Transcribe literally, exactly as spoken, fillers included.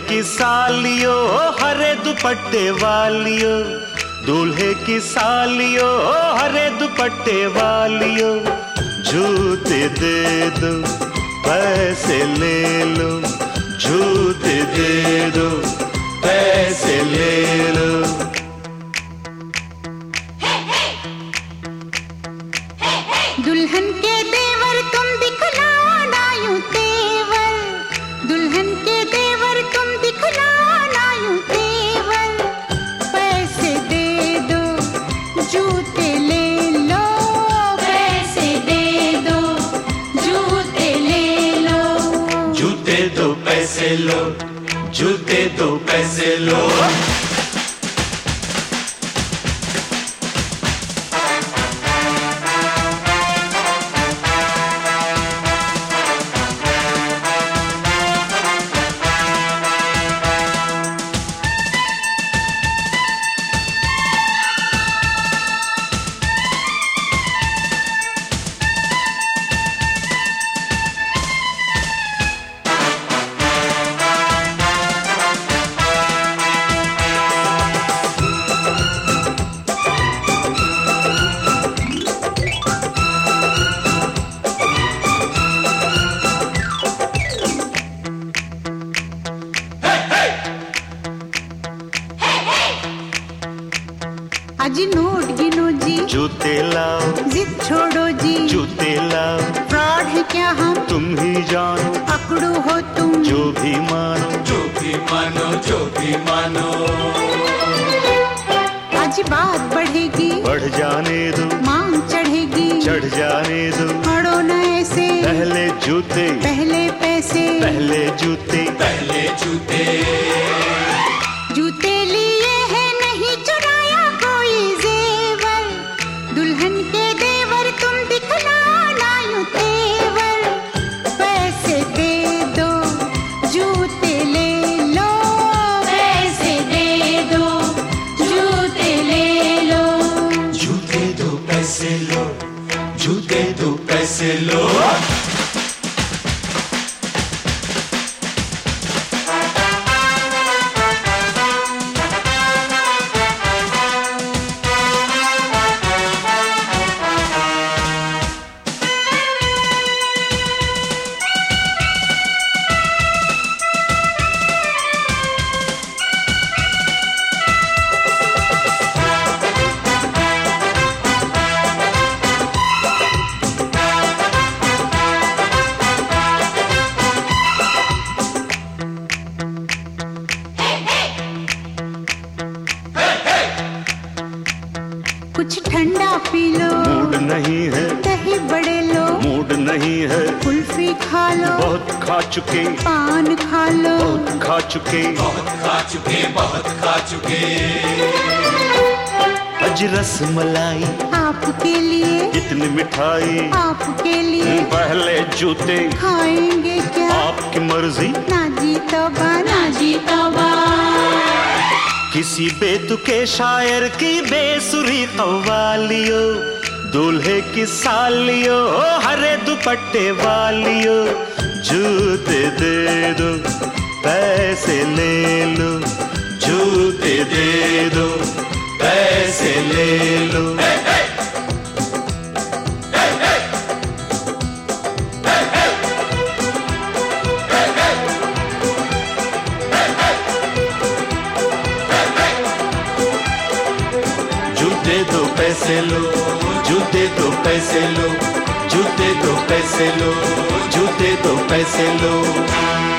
की सालियो हरे दुपट्टे वालियो, दूल्हे की सालियो हरे दुपट्टे वालियो, जूते दे दो पैसे ले लो, जूते दे दो पैसे ले लो। दुल्हन के देवर तुम दिखलाओ ना यूं तेवर, दुल्हन के देवर तुम दिखलाओ ना यूं तेवर, पैसे दे दो जूते ले लो, पैसे दे दो जूते ले लो, जूते दो पैसे लो, जूते दो पैसे लो। अजी नोट गिनो जी, जूते लाओ, जिद छोड़ो जी, जूते लाओ, फ्रॉड है क्या हम तुम ही जानो, पकड़ो हो तुम जो भी मानो, जो भी मानो, जो भी मानो। आज बात बढ़ेगी, बढ़ जाने दो, मांग चढ़ेगी, चढ़ जाने दो, पड़ो न ऐसे, पहले जूते पहले पैसे, पहले जूते पहले जूते। जूते लिए है नहीं चुराया कोई जेवर, दुल्हन के देवर तुम दिखलाओ ना यूं तेवर, पैसे दे दो जूते ले लो, पैसे दे दो जूते ले लो, जूते दो पैसे लो, जूते दो पैसे लो। कुछ ठंडा पी लो, मूड नहीं है, दही बड़े लो, मूड नहीं है, कुल्फी खा लो, बहुत खा चुके, पान खा लो, बहुत खा चुके, बहुत खा चुके, बहुत खा चुके। अज रस मलाई आपके लिए, इतनी मिठाई आपके लिए, पहले जूते खाएंगे क्या, आपकी मर्जी, ना जी तौबा, ना जी तौबा, किसी बेतुके शायर की बेसुरी कव्वालियो, दूल्हे की सालियो हरे दुपट्टे वालियो, जूते दे दो पैसे ले लो, जूते दे दो पैसे ले लो। जूते दो पैसे लो, जूते दो पैसे लो, जूते दो पैसे लो, जूते दो पैसे लो।